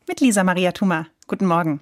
mit Lisa Maria Thuma. Guten Morgen.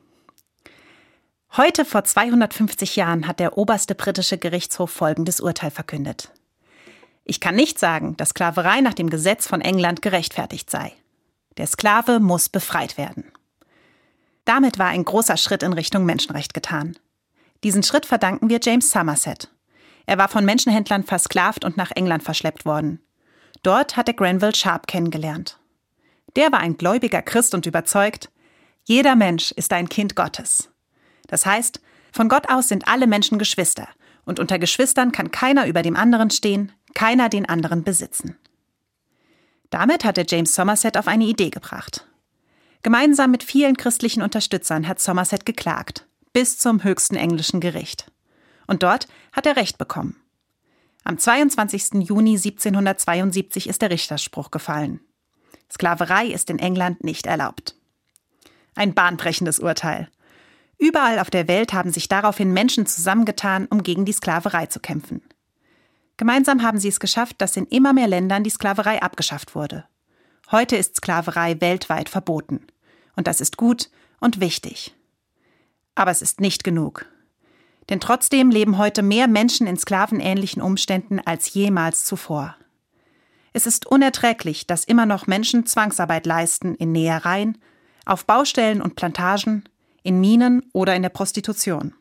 Heute vor 250 Jahren hat der oberste britische Gerichtshof folgendes Urteil verkündet. Ich kann nicht sagen, dass Sklaverei nach dem Gesetz von England gerechtfertigt sei. Der Sklave muss befreit werden. Damit war ein großer Schritt in Richtung Menschenrecht getan. Diesen Schritt verdanken wir James Somerset. Er war von Menschenhändlern versklavt und nach England verschleppt worden. Dort hat er Granville Sharp kennengelernt. Der war ein gläubiger Christ und überzeugt, jeder Mensch ist ein Kind Gottes. Das heißt, von Gott aus sind alle Menschen Geschwister und unter Geschwistern kann keiner über dem anderen stehen, keiner den anderen besitzen. Damit hat er James Somerset auf eine Idee gebracht. Gemeinsam mit vielen christlichen Unterstützern hat Somerset geklagt, bis zum höchsten englischen Gericht. Und dort hat er Recht bekommen. Am 22. Juni 1772 ist der Richterspruch gefallen. Sklaverei ist in England nicht erlaubt. Ein bahnbrechendes Urteil. Überall auf der Welt haben sich daraufhin Menschen zusammengetan, um gegen die Sklaverei zu kämpfen. Gemeinsam haben sie es geschafft, dass in immer mehr Ländern die Sklaverei abgeschafft wurde. Heute ist Sklaverei weltweit verboten. Und das ist gut und wichtig. Aber es ist nicht genug. Denn trotzdem leben heute mehr Menschen in sklavenähnlichen Umständen als jemals zuvor. Es ist unerträglich, dass immer noch Menschen Zwangsarbeit leisten in Nähereien, auf Baustellen und Plantagen, in Minen oder in der Prostitution.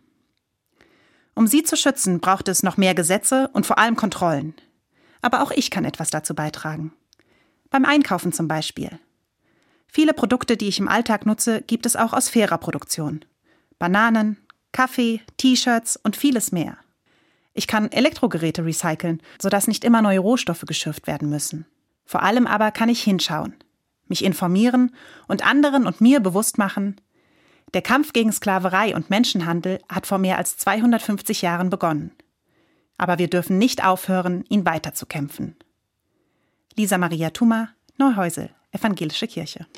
Um sie zu schützen, braucht es noch mehr Gesetze und vor allem Kontrollen. Aber auch ich kann etwas dazu beitragen. Beim Einkaufen zum Beispiel. Viele Produkte, die ich im Alltag nutze, gibt es auch aus fairer Produktion. Bananen, Kaffee, T-Shirts und vieles mehr. Ich kann Elektrogeräte recyceln, sodass nicht immer neue Rohstoffe geschürft werden müssen. Vor allem aber kann ich hinschauen, mich informieren und anderen und mir bewusst machen, der Kampf gegen Sklaverei und Menschenhandel hat vor mehr als 250 Jahren begonnen. Aber wir dürfen nicht aufhören, ihn weiterzukämpfen. Lisa Maria Thuma, Neuhäusel, Evangelische Kirche.